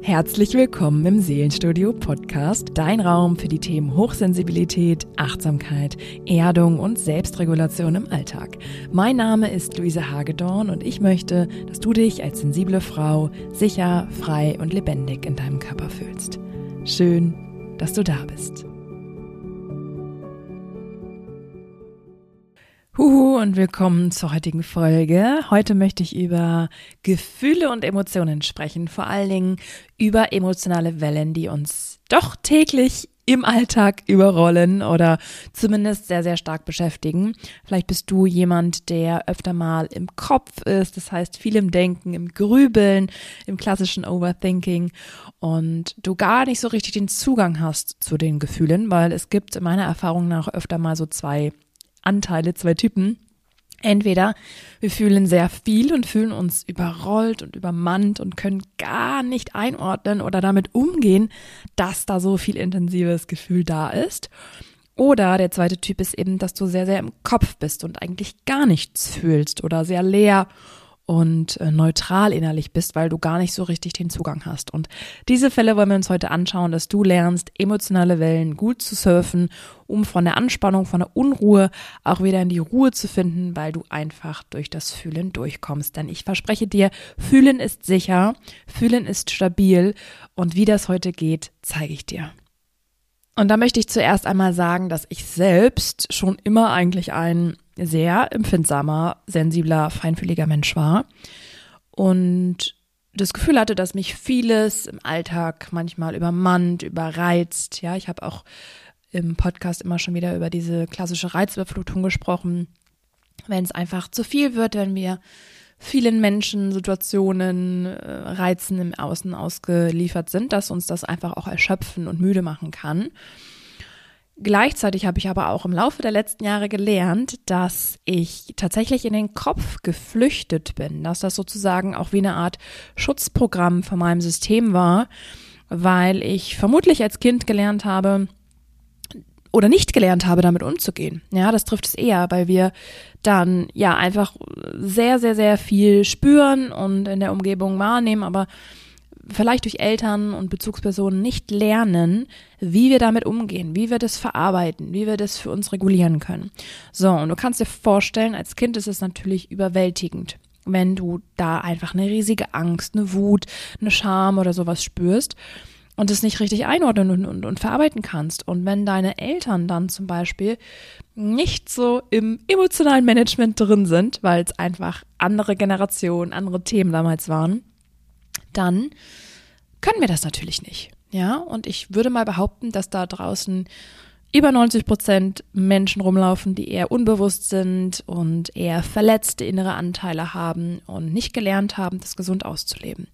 Herzlich willkommen im Seelenstudio Podcast, dein Raum für die Themen Hochsensibilität, Achtsamkeit, Erdung und Selbstregulation im Alltag. Mein Name ist Luise Hagedorn und ich möchte, dass du dich als sensible Frau sicher, frei und lebendig in deinem Körper fühlst. Schön, dass du da bist. Und willkommen zur heutigen Folge. Heute möchte ich über Gefühle und Emotionen sprechen, vor allen Dingen über emotionale Wellen, die uns doch täglich im Alltag überrollen oder zumindest sehr, sehr stark beschäftigen. Vielleicht bist du jemand, der öfter mal im Kopf ist, das heißt viel im Denken, im Grübeln, im klassischen Overthinking und du gar nicht so richtig den Zugang hast zu den Gefühlen, weil es gibt meiner Erfahrung nach öfter mal so zwei Typen. Entweder wir fühlen sehr viel und fühlen uns überrollt und übermannt und können gar nicht einordnen oder damit umgehen, dass da so viel intensives Gefühl da ist. Oder der zweite Typ ist eben, dass du sehr, sehr im Kopf bist und eigentlich gar nichts fühlst oder sehr leer und neutral innerlich bist, weil du gar nicht so richtig den Zugang hast. Und diese Fälle wollen wir uns heute anschauen, dass du lernst, emotionale Wellen gut zu surfen, um von der Anspannung, von der Unruhe auch wieder in die Ruhe zu finden, weil du einfach durch das Fühlen durchkommst. Denn ich verspreche dir, Fühlen ist sicher, Fühlen ist stabil und wie das heute geht, zeige ich dir. Und da möchte ich zuerst einmal sagen, dass ich selbst schon immer eigentlich ein sehr empfindsamer, sensibler, feinfühliger Mensch war und das Gefühl hatte, dass mich vieles im Alltag manchmal übermannt, überreizt. Ja, ich habe auch im Podcast immer schon wieder über diese klassische Reizüberflutung gesprochen, wenn es einfach zu viel wird, wenn wir vielen Menschen, Situationen, Reizen im Außen ausgeliefert sind, dass uns das einfach auch erschöpfen und müde machen kann. Gleichzeitig habe ich aber auch im Laufe der letzten Jahre gelernt, dass ich tatsächlich in den Kopf geflüchtet bin, dass das sozusagen auch wie eine Art Schutzprogramm von meinem System war, weil ich vermutlich als Kind gelernt habe oder nicht gelernt habe, damit umzugehen. Ja, das trifft es eher, weil wir dann ja einfach sehr, sehr, sehr viel spüren und in der Umgebung wahrnehmen, aber vielleicht durch Eltern und Bezugspersonen nicht lernen, wie wir damit umgehen, wie wir das verarbeiten, wie wir das für uns regulieren können. So, und du kannst dir vorstellen, als Kind ist es natürlich überwältigend, wenn du da einfach eine riesige Angst, eine Wut, eine Scham oder sowas spürst und es nicht richtig einordnen und verarbeiten kannst. Und wenn deine Eltern dann zum Beispiel nicht so im emotionalen Management drin sind, weil es einfach andere Generationen, andere Themen damals waren, dann können wir das natürlich nicht. Ja, und ich würde mal behaupten, dass da draußen über 90% Menschen rumlaufen, die eher unbewusst sind und eher verletzte innere Anteile haben und nicht gelernt haben, das gesund auszuleben.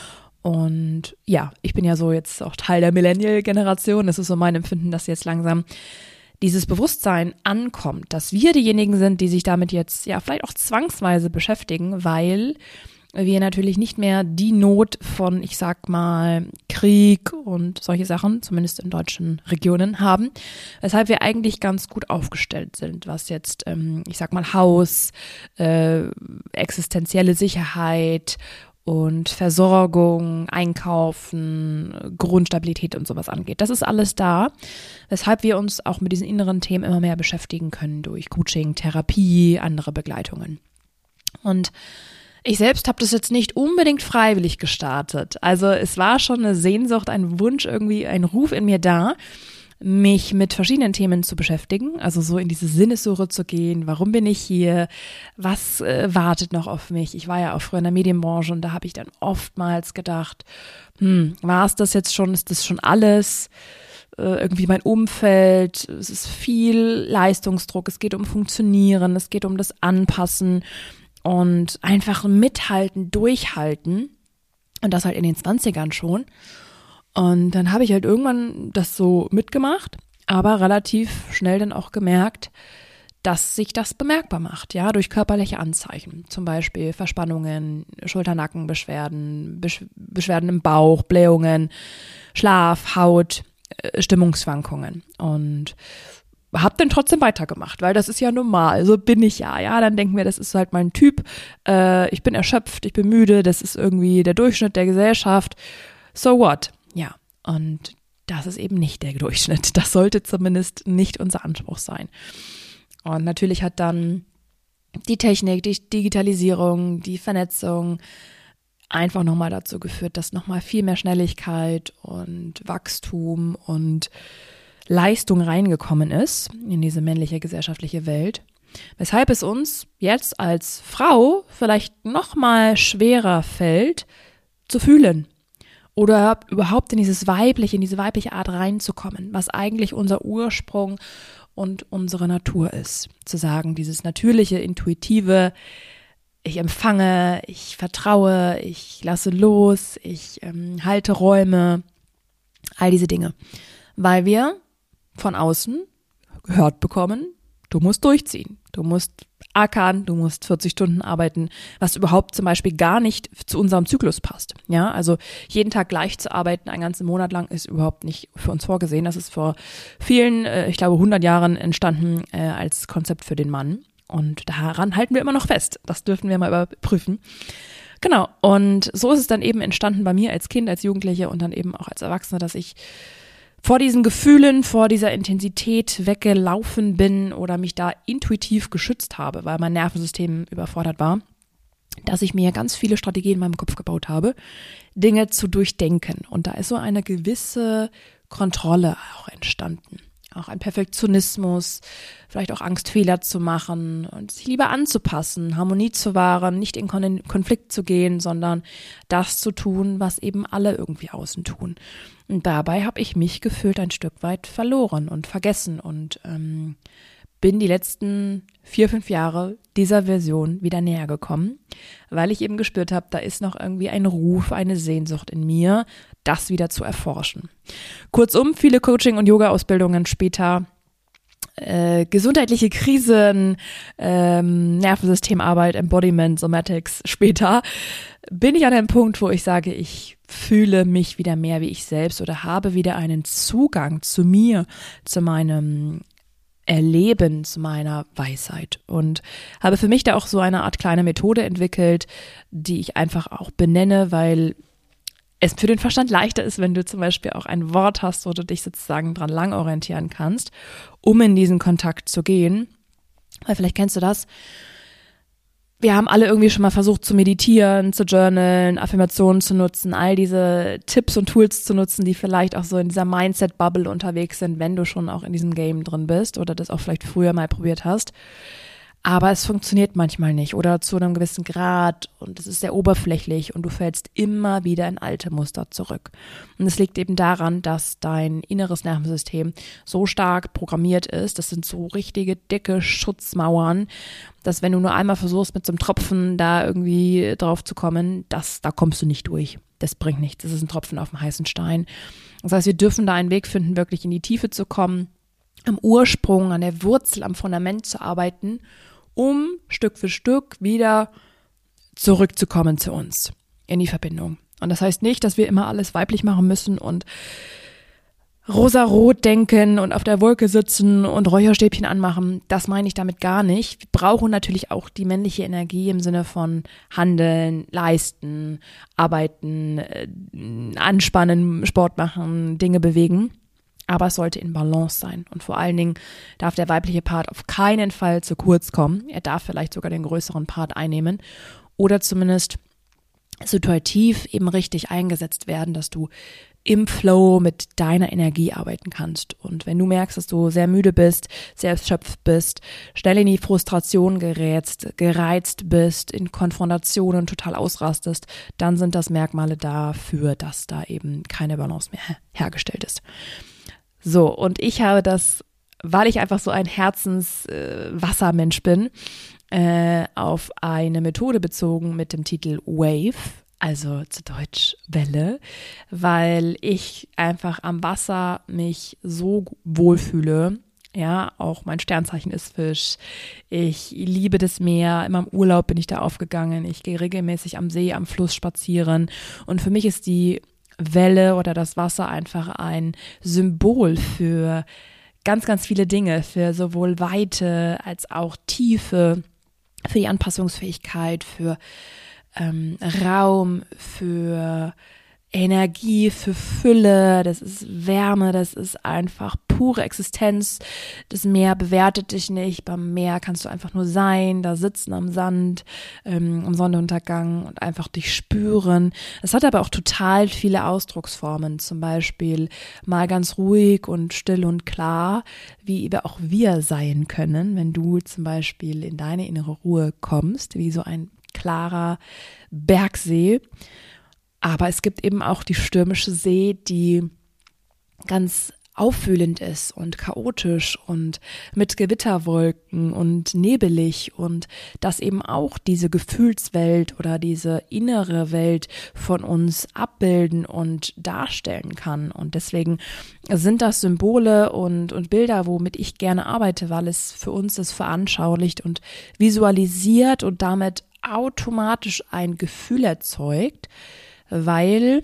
Und ja, ich bin ja so jetzt auch Teil der Millennial-Generation. Das ist so mein Empfinden, dass jetzt langsam dieses Bewusstsein ankommt, dass wir diejenigen sind, die sich damit jetzt ja vielleicht auch zwangsweise beschäftigen, weil wir natürlich nicht mehr die Not von, ich sag mal, Krieg und solche Sachen, zumindest in deutschen Regionen, haben, weshalb wir eigentlich ganz gut aufgestellt sind, was jetzt, ich sag mal, Haus, existenzielle Sicherheit und Versorgung, Einkaufen, Grundstabilität und sowas angeht. Das ist alles da, weshalb wir uns auch mit diesen inneren Themen immer mehr beschäftigen können durch Coaching, Therapie, andere Begleitungen. Und ich selbst habe das jetzt nicht unbedingt freiwillig gestartet. Also es war schon eine Sehnsucht, ein Wunsch, irgendwie ein Ruf in mir da, mich mit verschiedenen Themen zu beschäftigen, also so in diese Sinnessuche zu gehen, warum bin ich hier, was wartet noch auf mich. Ich war ja auch früher in der Medienbranche und da habe ich dann oftmals gedacht, war es das jetzt schon, ist das schon alles? Irgendwie mein Umfeld, es ist viel Leistungsdruck, es geht um Funktionieren, es geht um das Anpassen und einfach mithalten, durchhalten und das halt in den 20ern schon. Und dann habe ich halt irgendwann das so mitgemacht, aber relativ schnell dann auch gemerkt, dass sich das bemerkbar macht, ja, durch körperliche Anzeichen, zum Beispiel Verspannungen, Schulter-Nackenbeschwerden, Beschwerden im Bauch, Blähungen, Schlaf, Haut, Stimmungsschwankungen und habe dann trotzdem weitergemacht, weil das ist ja normal, so bin ich ja, dann denken wir, das ist halt mein Typ, ich bin erschöpft, ich bin müde, das ist irgendwie der Durchschnitt der Gesellschaft, So what? Ja, und das ist eben nicht der Durchschnitt. Das sollte zumindest nicht unser Anspruch sein. Und natürlich hat dann die Technik, die Digitalisierung, die Vernetzung einfach nochmal dazu geführt, dass nochmal viel mehr Schnelligkeit und Wachstum und Leistung reingekommen ist in diese männliche gesellschaftliche Welt. Weshalb es uns jetzt als Frau vielleicht nochmal schwerer fällt, zu fühlen oder überhaupt in diese weibliche Art reinzukommen, was eigentlich unser Ursprung und unsere Natur ist. Zu sagen, dieses natürliche, intuitive, ich empfange, ich vertraue, ich lasse los, ich halte Räume, all diese Dinge. Weil wir von außen gehört bekommen, du musst durchziehen, du musst ackern, du musst 40 Stunden arbeiten, was überhaupt zum Beispiel gar nicht zu unserem Zyklus passt. Ja, also jeden Tag gleich zu arbeiten, einen ganzen Monat lang, ist überhaupt nicht für uns vorgesehen. Das ist vor vielen, ich glaube 100 Jahren entstanden als Konzept für den Mann. Und daran halten wir immer noch fest. Das dürfen wir mal überprüfen. Genau, und so ist es dann eben entstanden bei mir als Kind, als Jugendliche und dann eben auch als Erwachsene, dass ich vor diesen Gefühlen, vor dieser Intensität weggelaufen bin oder mich da intuitiv geschützt habe, weil mein Nervensystem überfordert war, dass ich mir ganz viele Strategien in meinem Kopf gebaut habe, Dinge zu durchdenken. Und da ist so eine gewisse Kontrolle auch entstanden. Auch ein Perfektionismus, vielleicht auch Angst, Fehler zu machen und sich lieber anzupassen, Harmonie zu wahren, nicht in Konflikt zu gehen, sondern das zu tun, was eben alle irgendwie außen tun. Und dabei habe ich mich gefühlt ein Stück weit verloren und vergessen und bin die letzten 4-5 Jahre dieser Version wieder näher gekommen, weil ich eben gespürt habe, da ist noch irgendwie ein Ruf, eine Sehnsucht in mir, das wieder zu erforschen. Kurzum, viele Coaching- und Yoga-Ausbildungen später, gesundheitliche Krisen, Nervensystemarbeit, Embodiment, Somatics später, bin ich an einem Punkt, wo ich sage, ich fühle mich wieder mehr wie ich selbst oder habe wieder einen Zugang zu mir, zu meinem Erleben, zu meiner Weisheit und habe für mich da auch so eine Art kleine Methode entwickelt, die ich einfach auch benenne, weil es für den Verstand leichter ist, wenn du zum Beispiel auch ein Wort hast, wo du dich sozusagen dran lang orientieren kannst, um in diesen Kontakt zu gehen. Weil vielleicht kennst du das. Wir haben alle irgendwie schon mal versucht zu meditieren, zu journalen, Affirmationen zu nutzen, all diese Tipps und Tools zu nutzen, die vielleicht auch so in dieser Mindset-Bubble unterwegs sind, wenn du schon auch in diesem Game drin bist oder das auch vielleicht früher mal probiert hast. Aber es funktioniert manchmal nicht oder zu einem gewissen Grad und es ist sehr oberflächlich und du fällst immer wieder in alte Muster zurück. Und es liegt eben daran, dass dein inneres Nervensystem so stark programmiert ist, das sind so richtige dicke Schutzmauern, dass wenn du nur einmal versuchst, mit so einem Tropfen da irgendwie drauf zu kommen, da kommst du nicht durch. Das bringt nichts, das ist ein Tropfen auf dem heißen Stein. Das heißt, wir dürfen da einen Weg finden, wirklich in die Tiefe zu kommen, am Ursprung, an der Wurzel, am Fundament zu arbeiten, um Stück für Stück wieder zurückzukommen zu uns, in die Verbindung. Und das heißt nicht, dass wir immer alles weiblich machen müssen und rosarot denken und auf der Wolke sitzen und Räucherstäbchen anmachen. Das meine ich damit gar nicht. Wir brauchen natürlich auch die männliche Energie im Sinne von handeln, leisten, arbeiten, anspannen, Sport machen, Dinge bewegen. Aber es sollte in Balance sein. Und vor allen Dingen darf der weibliche Part auf keinen Fall zu kurz kommen. Er darf vielleicht sogar den größeren Part einnehmen oder zumindest situativ eben richtig eingesetzt werden, dass du im Flow mit deiner Energie arbeiten kannst. Und wenn du merkst, dass du sehr müde bist, sehr erschöpft bist, schnell in die Frustration gerätst, gereizt bist, in Konfrontationen total ausrastest, dann sind das Merkmale dafür, dass da eben keine Balance mehr hergestellt ist. So, und ich habe das, weil ich einfach so ein Herzenswassermensch bin, auf eine Methode bezogen mit dem Titel Wave, also zu Deutsch Welle, weil ich einfach am Wasser mich so wohlfühle. Ja, auch mein Sternzeichen ist Fisch. Ich liebe das Meer. In meinem Urlaub bin ich da aufgegangen. Ich gehe regelmäßig am See, am Fluss spazieren. Und für mich ist die Welle oder das Wasser einfach ein Symbol für ganz, ganz viele Dinge, für sowohl Weite als auch Tiefe, für die Anpassungsfähigkeit, für Raum, für Energie, für Fülle, das ist Wärme, das ist einfach pure Existenz. Das Meer bewertet dich nicht, beim Meer kannst du einfach nur sein, da sitzen am Sand, am Sonnenuntergang und einfach dich spüren. Es hat aber auch total viele Ausdrucksformen, zum Beispiel mal ganz ruhig und still und klar, wie eben auch wir sein können, wenn du zum Beispiel in deine innere Ruhe kommst, wie so ein klarer Bergsee. Aber es gibt eben auch die stürmische See, die ganz aufwühlend ist und chaotisch und mit Gewitterwolken und nebelig und das eben auch diese Gefühlswelt oder diese innere Welt von uns abbilden und darstellen kann. Und deswegen sind das Symbole und Bilder, womit ich gerne arbeite, weil es für uns das veranschaulicht und visualisiert und damit automatisch ein Gefühl erzeugt, weil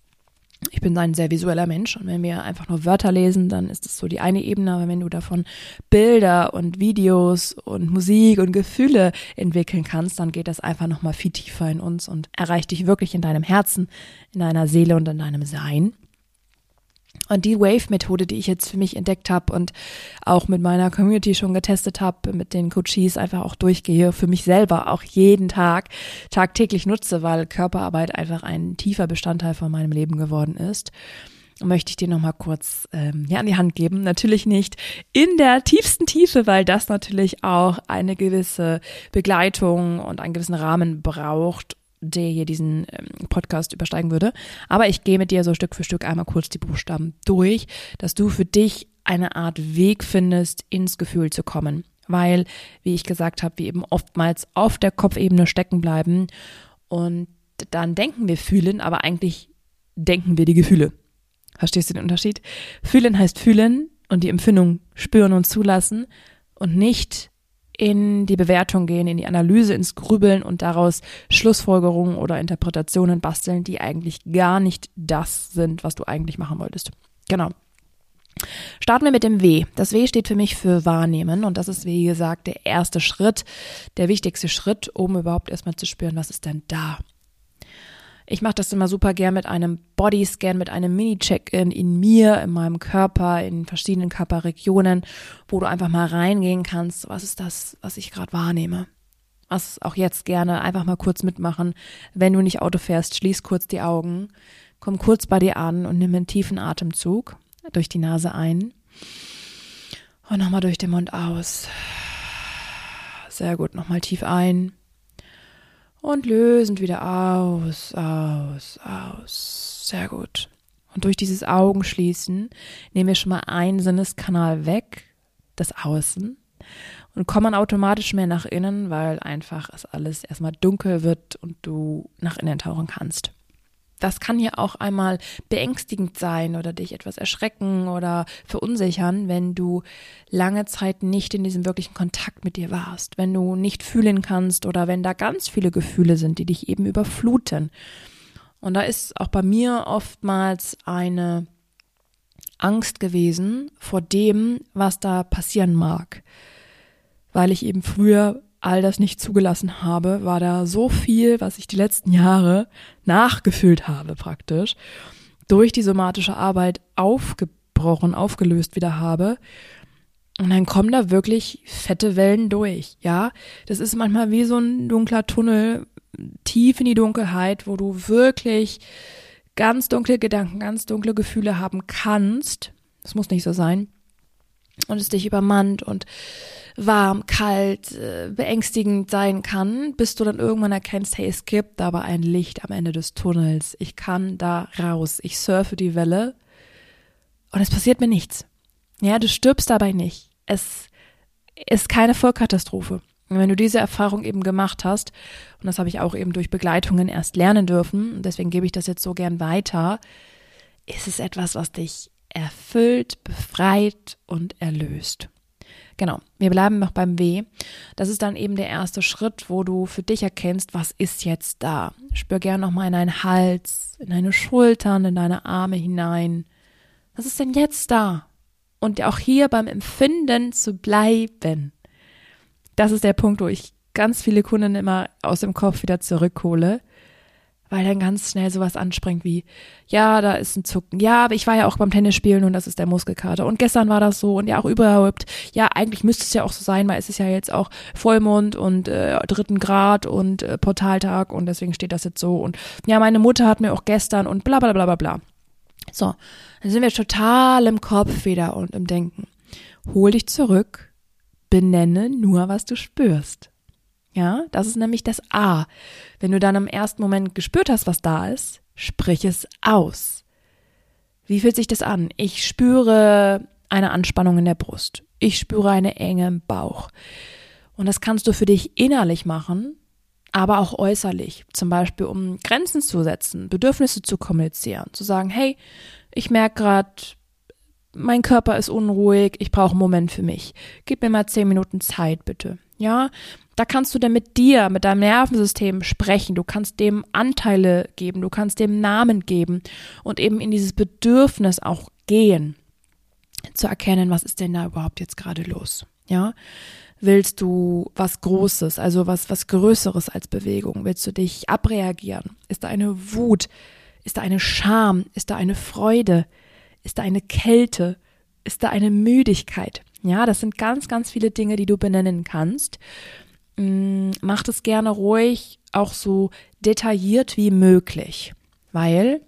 ich bin ein sehr visueller Mensch und wenn wir einfach nur Wörter lesen, dann ist es so die eine Ebene, aber wenn du davon Bilder und Videos und Musik und Gefühle entwickeln kannst, dann geht das einfach nochmal viel tiefer in uns und erreicht dich wirklich in deinem Herzen, in deiner Seele und in deinem Sein. Und die Wave-Methode, die ich jetzt für mich entdeckt habe und auch mit meiner Community schon getestet habe, mit den Coaches einfach auch durchgehe, für mich selber auch jeden Tag, tagtäglich nutze, weil Körperarbeit einfach ein tiefer Bestandteil von meinem Leben geworden ist, möchte ich dir nochmal kurz an die Hand geben. Natürlich nicht in der tiefsten Tiefe, weil das natürlich auch eine gewisse Begleitung und einen gewissen Rahmen braucht, der hier diesen Podcast übersteigen würde. Aber ich gehe mit dir so Stück für Stück einmal kurz die Buchstaben durch, dass du für dich eine Art Weg findest, ins Gefühl zu kommen. Weil, wie ich gesagt habe, wir eben oftmals auf der Kopfebene stecken bleiben und dann denken wir fühlen, aber eigentlich denken wir die Gefühle. Verstehst du den Unterschied? Fühlen heißt fühlen und die Empfindung spüren und zulassen und nicht in die Bewertung gehen, in die Analyse, ins Grübeln und daraus Schlussfolgerungen oder Interpretationen basteln, die eigentlich gar nicht das sind, was du eigentlich machen wolltest. Genau. Starten wir mit dem W. Das W steht für mich für Wahrnehmen und das ist, wie gesagt, der erste Schritt, der wichtigste Schritt, um überhaupt erstmal zu spüren, was ist denn da. Ich mache das immer super gern mit einem Bodyscan, mit einem Mini-Check-In in mir, in meinem Körper, in verschiedenen Körperregionen, wo du einfach mal reingehen kannst, was ist das, was ich gerade wahrnehme. Was auch jetzt gerne einfach mal kurz mitmachen. Wenn du nicht Auto fährst, schließ kurz die Augen, komm kurz bei dir an und nimm einen tiefen Atemzug durch die Nase ein und nochmal durch den Mund aus. Sehr gut, nochmal tief ein. Und lösend wieder aus. Sehr gut. Und durch dieses Augenschließen nehmen wir schon mal einen Sinneskanal weg, das Außen, und kommen automatisch mehr nach innen, weil einfach es alles erstmal dunkel wird und du nach innen tauchen kannst. Das kann ja auch einmal beängstigend sein oder dich etwas erschrecken oder verunsichern, wenn du lange Zeit nicht in diesem wirklichen Kontakt mit dir warst, wenn du nicht fühlen kannst oder wenn da ganz viele Gefühle sind, die dich eben überfluten. Und da ist auch bei mir oftmals eine Angst gewesen vor dem, was da passieren mag, weil ich eben früher all das nicht zugelassen habe, war da so viel, was ich die letzten Jahre nachgefühlt habe praktisch, durch die somatische Arbeit aufgebrochen, aufgelöst wieder habe. Und dann kommen da wirklich fette Wellen durch, ja. Das ist manchmal wie so ein dunkler Tunnel, tief in die Dunkelheit, wo du wirklich ganz dunkle Gedanken, ganz dunkle Gefühle haben kannst. Das muss nicht so sein. Und es dich übermannt und warm, kalt, beängstigend sein kann, bis du dann irgendwann erkennst, hey, es gibt aber ein Licht am Ende des Tunnels. Ich kann da raus. Ich surfe die Welle und es passiert mir nichts. Ja, du stirbst dabei nicht. Es ist keine Vollkatastrophe. Und wenn du diese Erfahrung eben gemacht hast, und das habe ich auch eben durch Begleitungen erst lernen dürfen, und deswegen gebe ich das jetzt so gern weiter, ist es etwas, was dich erfüllt, befreit und erlöst. Genau, wir bleiben noch beim W. Das ist dann eben der erste Schritt, wo du für dich erkennst, was ist jetzt da. Spür gerne nochmal in deinen Hals, in deine Schultern, in deine Arme hinein. Was ist denn jetzt da? Und auch hier beim Empfinden zu bleiben. Das ist der Punkt, wo ich ganz viele Kunden immer aus dem Kopf wieder zurückhole. weil dann ganz schnell sowas anspringt wie, ja, da ist ein Zucken, ja, aber ich war ja auch beim Tennisspielen und das ist der Muskelkater und gestern war das so und ja auch überhaupt, ja, eigentlich müsste es ja auch so sein, weil es ist ja jetzt auch Vollmond und 3. Grad und Portaltag und deswegen steht das jetzt so und ja, meine Mutter hat mir auch gestern und bla bla bla bla bla. So, dann sind wir total im Kopf wieder und im Denken. Hol dich zurück, benenne nur, was du spürst. Ja, das ist nämlich das A. Wenn du dann im ersten Moment gespürt hast, was da ist, sprich es aus. Wie fühlt sich das an? Ich spüre eine Anspannung in der Brust. Ich spüre eine Enge im Bauch. Und das kannst du für dich innerlich machen, aber auch äußerlich. Zum Beispiel, um Grenzen zu setzen, Bedürfnisse zu kommunizieren, zu sagen, hey, ich merke gerade, mein Körper ist unruhig, ich brauche einen Moment für mich. Gib mir mal 10 Minuten Zeit, bitte. Ja, da kannst du dann mit dir, mit deinem Nervensystem sprechen. Du kannst dem Anteile geben, du kannst dem Namen geben und eben in dieses Bedürfnis auch gehen, zu erkennen, was ist denn da überhaupt jetzt gerade los. Ja, willst du was Großes, also was Größeres als Bewegung? Willst du dich abreagieren? Ist da eine Wut? Ist da eine Scham? Ist da eine Freude? Ist da eine Kälte? Ist da eine Müdigkeit? Ja, das sind ganz, ganz viele Dinge, die du benennen kannst. Mach das gerne ruhig, auch so detailliert wie möglich, weil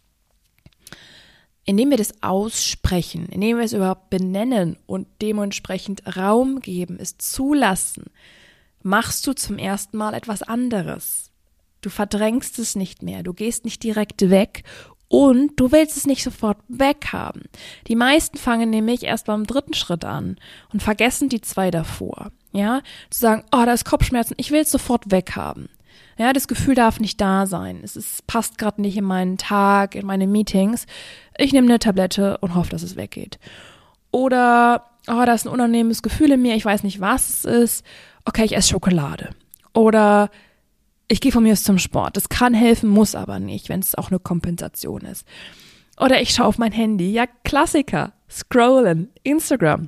indem wir das aussprechen, indem wir es überhaupt benennen und dementsprechend Raum geben, es zulassen, machst du zum ersten Mal etwas anderes. Du verdrängst es nicht mehr, du gehst nicht direkt weg und du willst es nicht sofort weghaben. Die meisten fangen nämlich erst beim 3. Schritt an und vergessen die 2 davor. Ja, zu sagen, oh, da ist Kopfschmerzen, ich will es sofort weghaben. Ja, das Gefühl darf nicht da sein. Passt gerade nicht in meinen Tag, in meine Meetings. Ich nehme eine Tablette und hoffe, dass es weggeht. Oder, oh, da ist ein unangenehmes Gefühl in mir, ich weiß nicht, was es ist. Okay, ich esse Schokolade. Oder ich gehe von mir aus zum Sport. Das kann helfen, muss aber nicht, wenn es auch eine Kompensation ist. Oder ich schaue auf mein Handy. Ja, Klassiker. Scrollen, Instagram,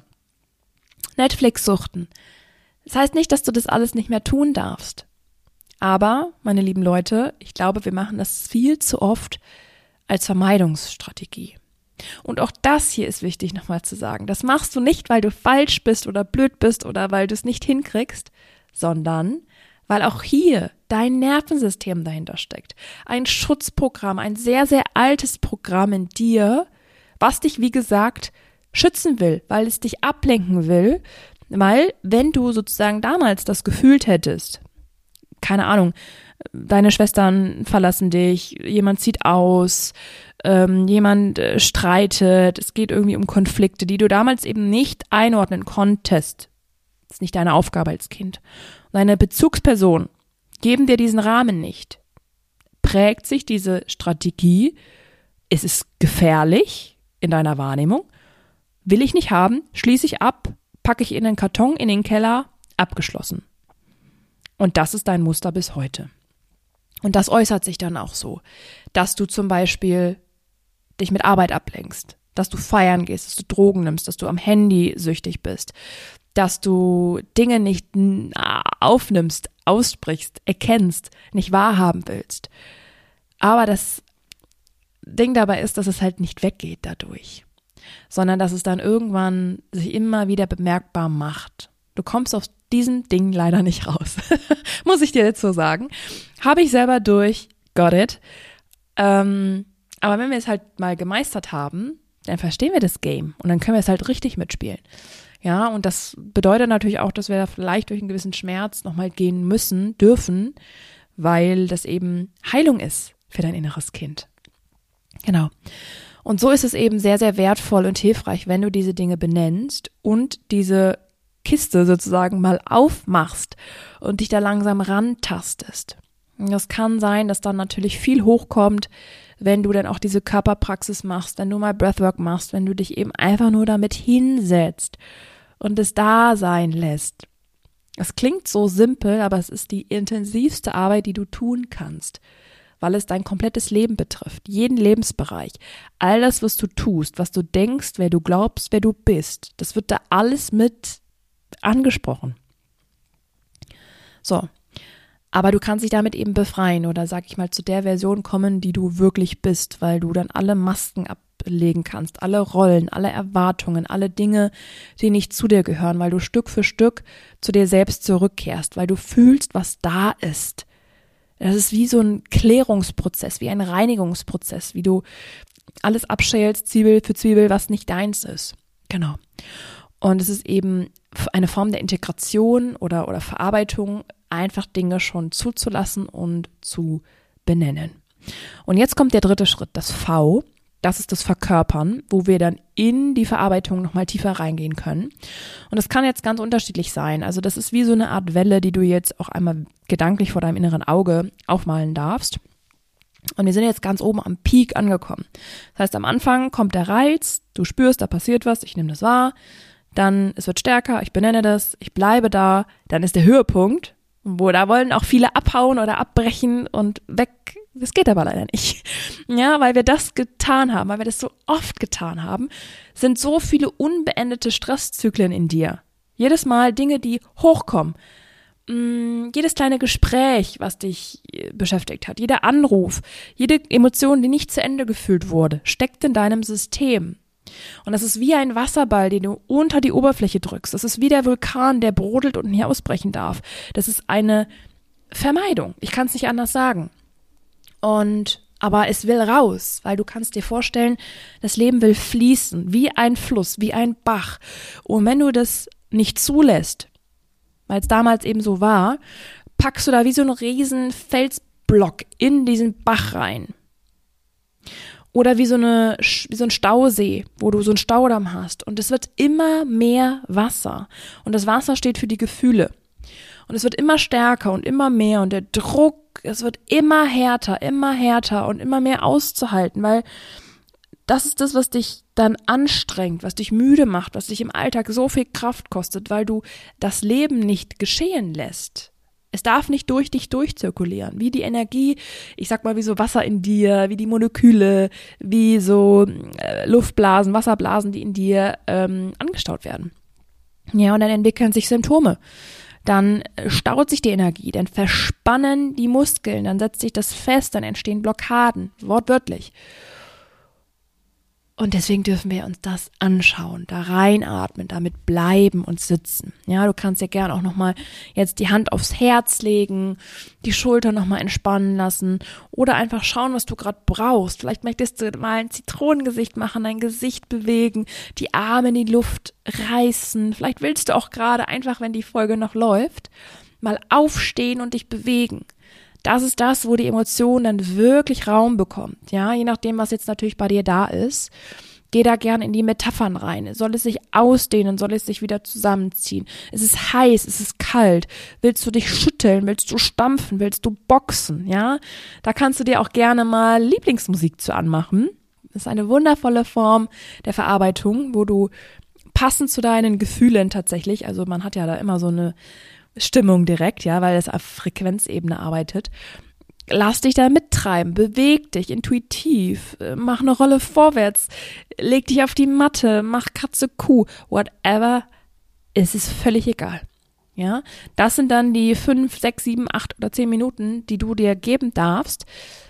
Netflix suchten. Das heißt nicht, dass du das alles nicht mehr tun darfst. Aber, meine lieben Leute, ich glaube, wir machen das viel zu oft als Vermeidungsstrategie. Und auch das hier ist wichtig nochmal zu sagen. Das machst du nicht, weil du falsch bist oder blöd bist oder weil du es nicht hinkriegst, sondern weil auch hier dein Nervensystem dahinter steckt. Ein Schutzprogramm, ein sehr, sehr altes Programm in dir, was dich, wie gesagt, schützen will, weil es dich ablenken will. Weil, wenn du sozusagen damals das gefühlt hättest, keine Ahnung, deine Schwestern verlassen dich, jemand zieht aus, jemand streitet, es geht irgendwie um Konflikte, die du damals eben nicht einordnen konntest. Das ist nicht deine Aufgabe als Kind. Deine Bezugsperson geben dir diesen Rahmen nicht. Prägt sich diese Strategie, ist es gefährlich in deiner Wahrnehmung, will ich nicht haben, schließe ich ab, packe ich in den Karton, in den Keller, abgeschlossen. Und das ist dein Muster bis heute. Und das äußert sich dann auch so, dass du zum Beispiel dich mit Arbeit ablenkst, dass du feiern gehst, dass du Drogen nimmst, dass du am Handy süchtig bist, dass du Dinge nicht aufnimmst, aussprichst, erkennst, nicht wahrhaben willst. Aber das Ding dabei ist, dass es halt nicht weggeht dadurch, sondern dass es dann irgendwann sich immer wieder bemerkbar macht. Du kommst aus diesem Ding leider nicht raus. Muss ich dir jetzt so sagen. Habe ich selber durch, got it. Aber wenn wir es halt mal gemeistert haben, dann verstehen wir das Game und dann können wir es halt richtig mitspielen. Ja, und das bedeutet natürlich auch, dass wir da vielleicht durch einen gewissen Schmerz nochmal gehen müssen, dürfen, weil das eben Heilung ist für dein inneres Kind. Genau. Und so ist es eben sehr, sehr wertvoll und hilfreich, wenn du diese Dinge benennst und diese Kiste sozusagen mal aufmachst und dich da langsam rantastest. Und das kann sein, dass dann natürlich viel hochkommt, wenn du dann auch diese Körperpraxis machst, wenn du mal Breathwork machst, wenn du dich eben einfach nur damit hinsetzt und es da sein lässt. Es klingt so simpel, aber es ist die intensivste Arbeit, die du tun kannst, weil es dein komplettes Leben betrifft, jeden Lebensbereich. All das, was du tust, was du denkst, wer du glaubst, wer du bist, das wird da alles mit angesprochen. So, Aber du kannst dich damit eben befreien oder, sag ich mal, zu der Version kommen, die du wirklich bist, weil du dann alle Masken ablegen kannst, alle Rollen, alle Erwartungen, alle Dinge, die nicht zu dir gehören, weil du Stück für Stück zu dir selbst zurückkehrst, weil du fühlst, was da ist. Das ist wie so ein Klärungsprozess, wie ein Reinigungsprozess, wie du alles abschälst, Zwiebel für Zwiebel, was nicht deins ist. Genau. Und es ist eben eine Form der Integration oder Verarbeitung, einfach Dinge schon zuzulassen und zu benennen. Und jetzt kommt der dritte Schritt, das V. Das ist das Verkörpern, wo wir dann in die Verarbeitung nochmal tiefer reingehen können. Und das kann jetzt ganz unterschiedlich sein. Also das ist wie so eine Art Welle, die du jetzt auch einmal gedanklich vor deinem inneren Auge aufmalen darfst. Und wir sind jetzt ganz oben am Peak angekommen. Das heißt, am Anfang kommt der Reiz, du spürst, da passiert was, ich nehme das wahr. Dann, es wird stärker, ich benenne das, ich bleibe da. Dann ist der Höhepunkt, wo da wollen auch viele abhauen oder abbrechen und weg. Das geht aber leider nicht. Ja, weil wir das getan haben, weil wir das so oft getan haben, sind so viele unbeendete Stresszyklen in dir. Jedes Mal Dinge, die hochkommen. Jedes kleine Gespräch, was dich beschäftigt hat, jeder Anruf, jede Emotion, die nicht zu Ende gefühlt wurde, steckt in deinem System. Und das ist wie ein Wasserball, den du unter die Oberfläche drückst. Das ist wie der Vulkan, der brodelt und nie ausbrechen darf. Das ist eine Vermeidung. Ich kann es nicht anders sagen. Aber es will raus, weil du kannst dir vorstellen, das Leben will fließen, wie ein Fluss, wie ein Bach. Und wenn du das nicht zulässt, weil es damals eben so war, packst du da wie so einen riesen Felsblock in diesen Bach rein. Oder wie so ein Stausee, wo du so einen Staudamm hast. Und es wird immer mehr Wasser. Und das Wasser steht für die Gefühle. Und es wird immer stärker und immer mehr. Und der Druck, es wird immer härter und immer mehr auszuhalten. Weil das ist das, was dich dann anstrengt, was dich müde macht, was dich im Alltag so viel Kraft kostet, weil du das Leben nicht geschehen lässt. Es darf nicht durch dich durchzirkulieren, wie die Energie, ich sag mal wie so Wasser in dir, wie die Moleküle, wie so Luftblasen, Wasserblasen, die in dir angestaut werden. Ja, und dann entwickeln sich Symptome. Dann staut sich die Energie, dann verspannen die Muskeln, dann setzt sich das fest, dann entstehen Blockaden, wortwörtlich. Und deswegen dürfen wir uns das anschauen, da reinatmen, damit bleiben und sitzen. Ja, du kannst dir gern auch nochmal jetzt die Hand aufs Herz legen, die Schulter nochmal entspannen lassen oder einfach schauen, was du gerade brauchst. Vielleicht möchtest du mal ein Zitronengesicht machen, dein Gesicht bewegen, die Arme in die Luft reißen. Vielleicht willst du auch gerade einfach, wenn die Folge noch läuft, mal aufstehen und dich bewegen. Das ist das, wo die Emotion dann wirklich Raum bekommt, ja, je nachdem, was jetzt natürlich bei dir da ist. Geh da gern in die Metaphern rein. Soll es sich ausdehnen? Soll es sich wieder zusammenziehen? Es ist heiß, es ist kalt. Willst du dich schütteln? Willst du stampfen? Willst du boxen? Ja, da kannst du dir auch gerne mal Lieblingsmusik zu anmachen. Das ist eine wundervolle Form der Verarbeitung, wo du passend zu deinen Gefühlen tatsächlich, also man hat ja da immer so eine Stimmung direkt, ja, weil es auf Frequenzebene arbeitet. Lass dich da mittreiben, beweg dich intuitiv, mach eine Rolle vorwärts, leg dich auf die Matte, mach Katze, Kuh, whatever, es ist völlig egal. Ja, das sind dann die 5, 6, 7, 8 oder 10 Minuten, die du dir geben darfst,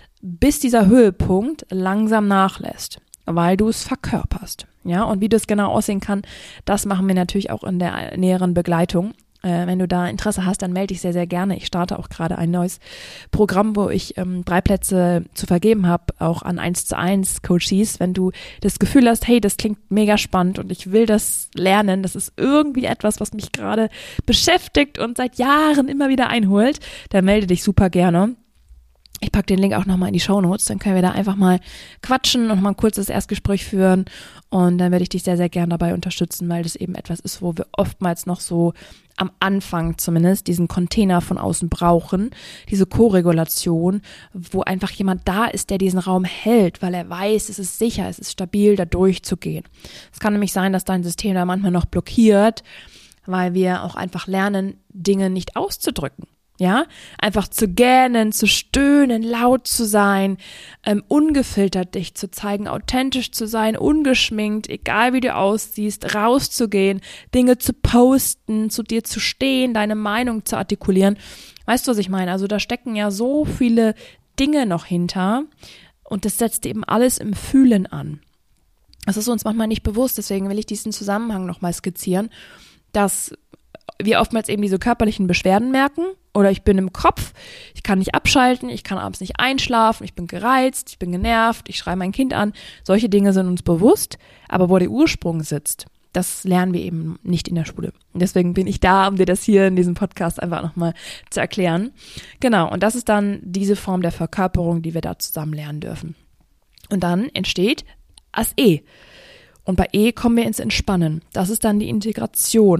bis dieser Höhepunkt langsam nachlässt, weil du es verkörperst. Ja, und wie das genau aussehen kann, das machen wir natürlich auch in der näheren Begleitung. Wenn du da Interesse hast, dann melde dich sehr, sehr gerne. Ich starte auch gerade ein neues Programm, wo ich 3 Plätze zu vergeben habe, auch an 1:1 Coaches. Wenn du das Gefühl hast, hey, das klingt mega spannend und ich will das lernen, das ist irgendwie etwas, was mich gerade beschäftigt und seit Jahren immer wieder einholt, dann melde dich super gerne. Ich packe den Link auch nochmal in die Shownotes, dann können wir da einfach mal quatschen und mal ein kurzes Erstgespräch führen und dann werde ich dich sehr, sehr gern dabei unterstützen, weil das eben etwas ist, wo wir oftmals noch so am Anfang zumindest diesen Container von außen brauchen, diese Co-Regulation, wo einfach jemand da ist, der diesen Raum hält, weil er weiß, es ist sicher, es ist stabil, da durchzugehen. Es kann nämlich sein, dass dein System da manchmal noch blockiert, weil wir auch einfach lernen, Dinge nicht auszudrücken. Ja, einfach zu gähnen, zu stöhnen, laut zu sein, ungefiltert dich zu zeigen, authentisch zu sein, ungeschminkt, egal wie du aussiehst, rauszugehen, Dinge zu posten, zu dir zu stehen, deine Meinung zu artikulieren. Weißt du, was ich meine? Also da stecken ja so viele Dinge noch hinter und das setzt eben alles im Fühlen an. Das ist uns manchmal nicht bewusst, deswegen will ich diesen Zusammenhang nochmal skizzieren, dass wir oftmals eben diese körperlichen Beschwerden merken oder ich bin im Kopf, ich kann nicht abschalten, ich kann abends nicht einschlafen, ich bin gereizt, ich bin genervt, ich schreie mein Kind an. Solche Dinge sind uns bewusst, aber wo der Ursprung sitzt, das lernen wir eben nicht in der Schule. Und deswegen bin ich da, um dir das hier in diesem Podcast einfach nochmal zu erklären. Genau, und das ist dann diese Form der Verkörperung, die wir da zusammen lernen dürfen. Und dann entsteht das E. Und bei E kommen wir ins Entspannen. Das ist dann die Integration.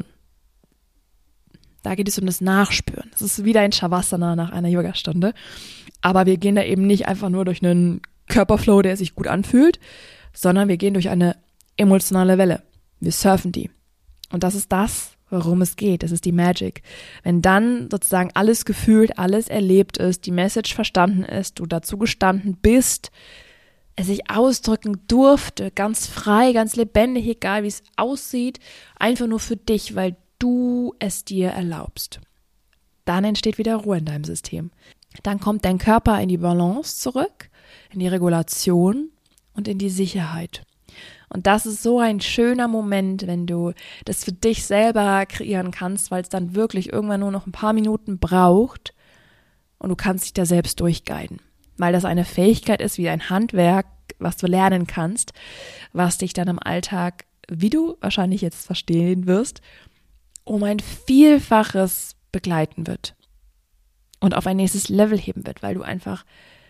Da geht es um das Nachspüren. Das ist wieder ein Shavasana nach einer Yogastunde. Aber wir gehen da eben nicht einfach nur durch einen Körperflow, der sich gut anfühlt, sondern wir gehen durch eine emotionale Welle. Wir surfen die. Und das ist das, worum es geht. Das ist die Magic. Wenn dann sozusagen alles gefühlt, alles erlebt ist, die Message verstanden ist, du dazu gestanden bist, es sich ausdrücken durfte, ganz frei, ganz lebendig, egal wie es aussieht, einfach nur für dich, weil du es dir erlaubst. Dann entsteht wieder Ruhe in deinem System. Dann kommt dein Körper in die Balance zurück, in die Regulation und in die Sicherheit. Und das ist so ein schöner Moment, wenn du das für dich selber kreieren kannst, weil es dann wirklich irgendwann nur noch ein paar Minuten braucht und du kannst dich da selbst durchguiden. Weil das eine Fähigkeit ist, wie ein Handwerk, was du lernen kannst, was dich dann im Alltag, wie du wahrscheinlich jetzt verstehen wirst, um ein Vielfaches begleiten wird und auf ein nächstes Level heben wird, weil du einfach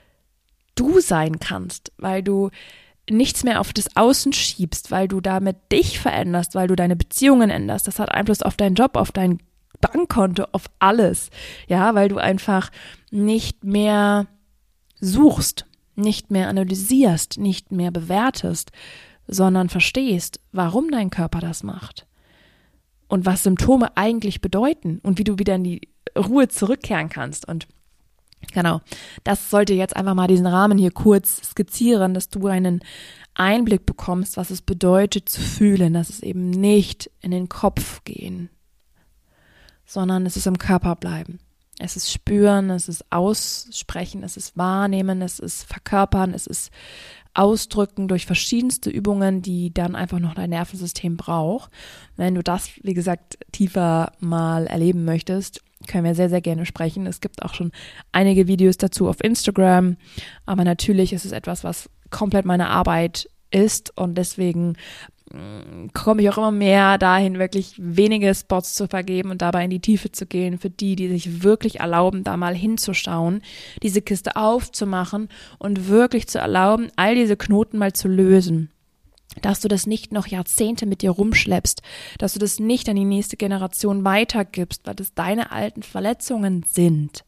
du sein kannst, weil du nichts mehr auf das Außen schiebst, weil du damit dich veränderst, weil du deine Beziehungen änderst. Das hat Einfluss auf deinen Job, auf dein Bankkonto, auf alles. Ja, weil du einfach nicht mehr suchst, nicht mehr analysierst, nicht mehr bewertest, sondern verstehst, warum dein Körper das macht. Und was Symptome eigentlich bedeuten und wie du wieder in die Ruhe zurückkehren kannst. Und genau, das sollte jetzt einfach mal diesen Rahmen hier kurz skizzieren, dass du einen Einblick bekommst, was es bedeutet zu fühlen, dass es eben nicht in den Kopf gehen, sondern es ist im Körper bleiben. Es ist spüren, es ist aussprechen, es ist wahrnehmen, es ist verkörpern, es ist ausdrücken durch verschiedenste Übungen, die dann einfach noch dein Nervensystem braucht. Wenn du das, wie gesagt, tiefer mal erleben möchtest, können wir sehr, sehr gerne sprechen. Es gibt auch schon einige Videos dazu auf Instagram, aber natürlich ist es etwas, was komplett meine Arbeit ist und deswegen komme ich auch immer mehr dahin, wirklich wenige Spots zu vergeben und dabei in die Tiefe zu gehen für die, die sich wirklich erlauben, da mal hinzuschauen, diese Kiste aufzumachen und wirklich zu erlauben, all diese Knoten mal zu lösen. Dass du das nicht noch Jahrzehnte mit dir rumschleppst, dass du das nicht an die nächste Generation weitergibst, weil das deine alten Verletzungen sind.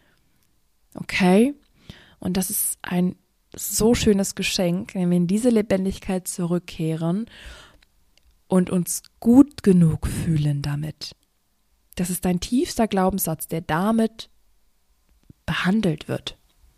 Okay? Und das ist ein so schönes Geschenk, wenn wir in diese Lebendigkeit zurückkehren und uns gut genug fühlen damit. Das ist dein tiefster Glaubenssatz, der damit behandelt wird.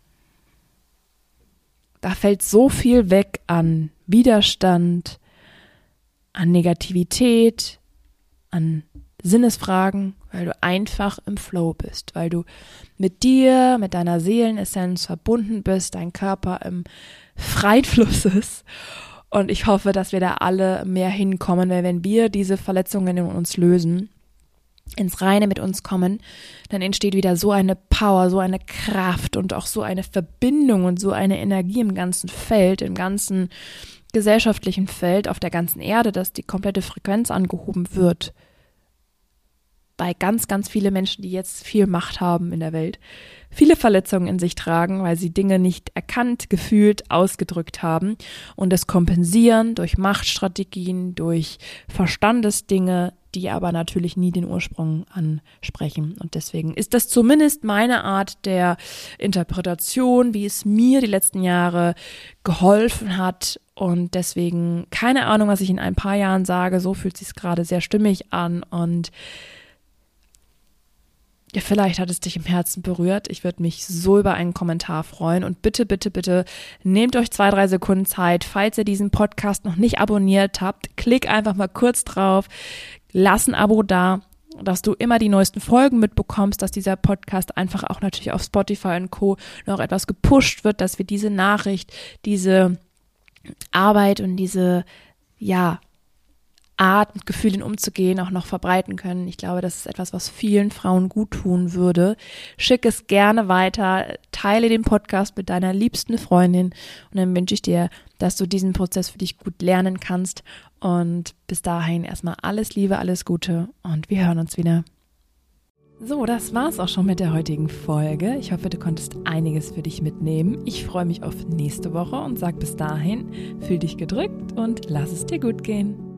Da fällt so viel weg an Widerstand, an Negativität, an Sinnesfragen, weil du einfach im Flow bist, weil du mit dir, mit deiner Seelenessenz verbunden bist, dein Körper im freien Fluss ist. Und ich hoffe, dass wir da alle mehr hinkommen, weil wenn wir diese Verletzungen in uns lösen, ins Reine mit uns kommen, dann entsteht wieder so eine Power, so eine Kraft und auch so eine Verbindung und so eine Energie im ganzen Feld, im ganzen gesellschaftlichen Feld, auf der ganzen Erde, dass die komplette Frequenz angehoben wird. Bei ganz, ganz viele Menschen, die jetzt viel Macht haben in der Welt, viele Verletzungen in sich tragen, weil sie Dinge nicht erkannt, gefühlt, ausgedrückt haben und das kompensieren durch Machtstrategien, durch Verstandesdinge, die aber natürlich nie den Ursprung ansprechen. Und deswegen ist das zumindest meine Art der Interpretation, wie es mir die letzten Jahre geholfen hat. Und deswegen keine Ahnung, was ich in ein paar Jahren sage. So fühlt es sich gerade sehr stimmig an und Ja, vielleicht hat es dich im Herzen berührt. Ich würde mich so über einen Kommentar freuen. Und bitte, bitte, bitte nehmt euch 2-3 Sekunden Zeit. Falls ihr diesen Podcast noch nicht abonniert habt, klick einfach mal kurz drauf, lass ein Abo da, dass du immer die neuesten Folgen mitbekommst, dass dieser Podcast einfach auch natürlich auf Spotify und Co. noch etwas gepusht wird, dass wir diese Nachricht, diese Arbeit und diese, Art, mit Gefühlen umzugehen, auch noch verbreiten können. Ich glaube, das ist etwas, was vielen Frauen gut tun würde. Schick es gerne weiter, teile den Podcast mit deiner liebsten Freundin und dann wünsche ich dir, dass du diesen Prozess für dich gut lernen kannst und bis dahin erstmal alles Liebe, alles Gute und wir hören uns wieder. So, das war's auch schon mit der heutigen Folge. Ich hoffe, du konntest einiges für dich mitnehmen. Ich freue mich auf nächste Woche und sag bis dahin, fühl dich gedrückt und lass es dir gut gehen.